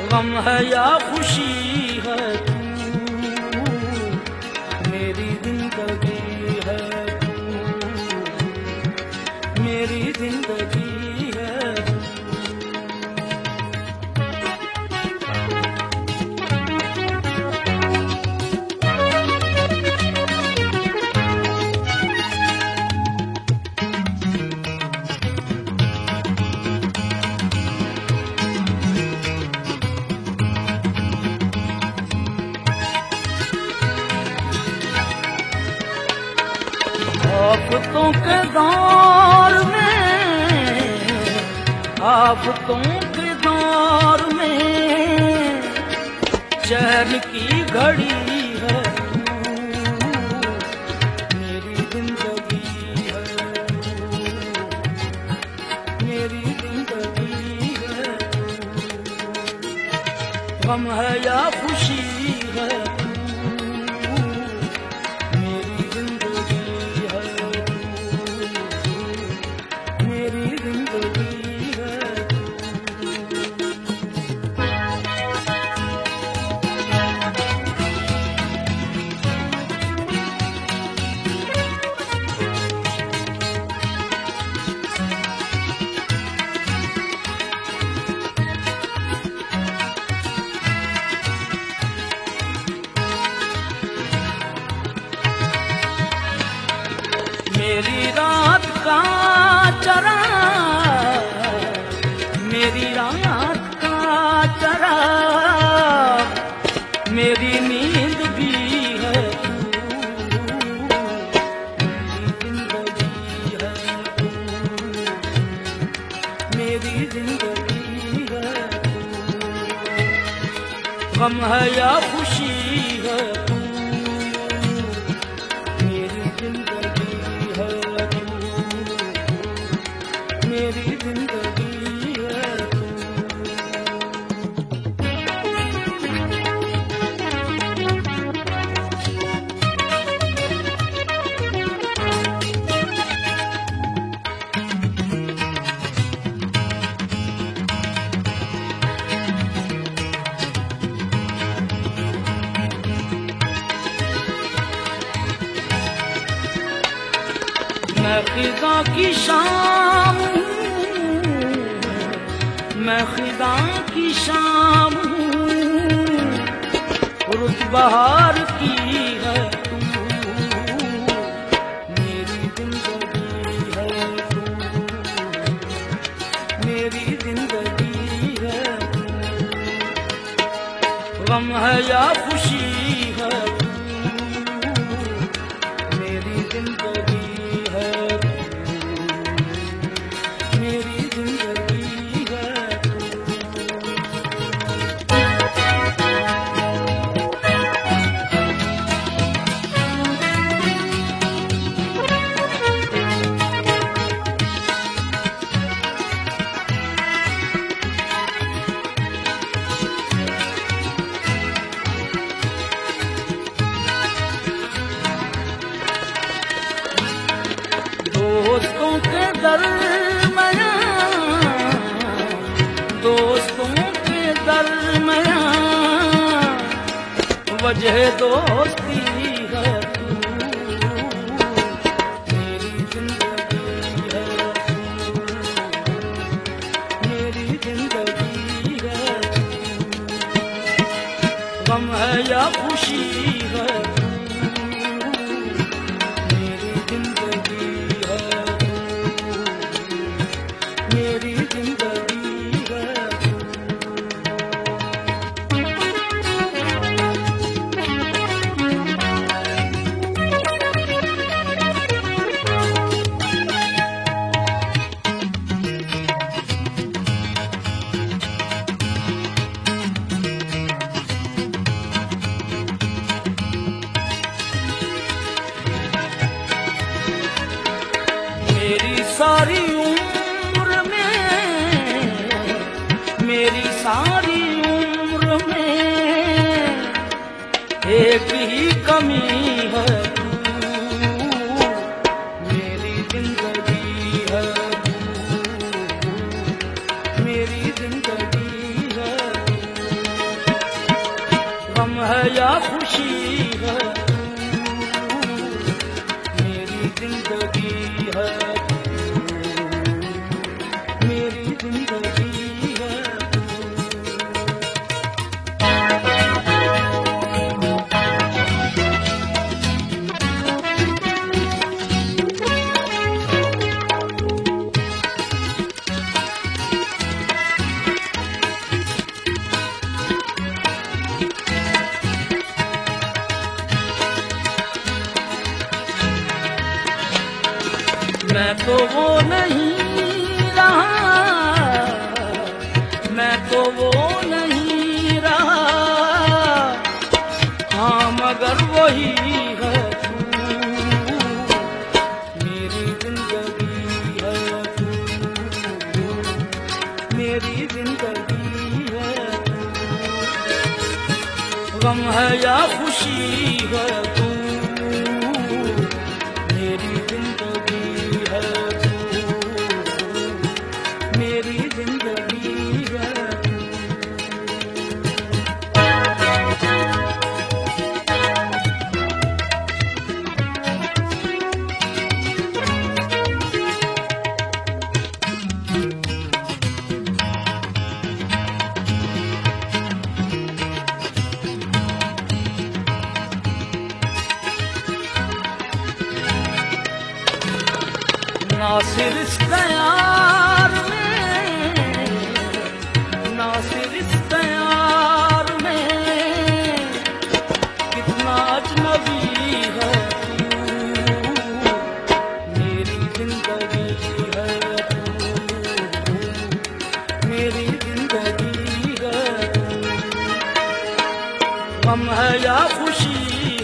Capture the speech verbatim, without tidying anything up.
गम है या खुशी है तू, मेरी जिंदगी है तू, मेरी जिंदगी है तू। आफतों के दौर में, आफतों के दौर में चैन की घड़ी है तू, मेरी जिंदगी है तू, मेरी जिंदगी है तू। गम है या खुशी है तू, मेरी रात का चरा, मेरी रात का चरा, मेरी नींद भी है तू, मेरी जिंदगी है तू, मेरी जिंदगी है तू। गम है या खुशी है तू, मेरी जिंदगी है तू, मेरी जिंदगी है तू। मैं खिदा की शाम हूँ, मैं खिदा की शाम हूँ, रुत बहार की है तू, मेरी जिंदगी है तू, मेरी जिंदगी है तू। गम है या खुशी है तू, मेरी जिंदगी है तू, मेरी जिंदगी है तू। दोस्तों के दरमियां, दोस्तों के दरमियां वजह दोस्ती है तू, मेरी जिंदगी है तू, मेरी जिंदगी है तू। गम है या खुशी है तू, मेरी जिंदगी है तू, मेरी जिंदगी है तू। मेरी सारी उम्र में, मेरी सारी उम्र में एक ही कमी है तू, मेरी जिंदगी है तू, मेरी जिंदगी है तू। गम है या खुशी है तू, मेरी जिंदगी है तू, मेरी जिंदगी है तू। मैं तो वो नहीं रहा, मैं तो वो नहीं रहा, हाँ मगर वही है तू, मेरी जिंदगी है तू, मेरी जिंदगी है तू। गम है या खुशी है तू, मेरी जिंदगी है तू, मेरी जिंदगी है तू। नासिर इस प्यार में, नासिर इस प्यार में कितना अजनबी है तू, मेरी जिंदगी है तू, मेरी जिंदगी है तू। गम है या खुशी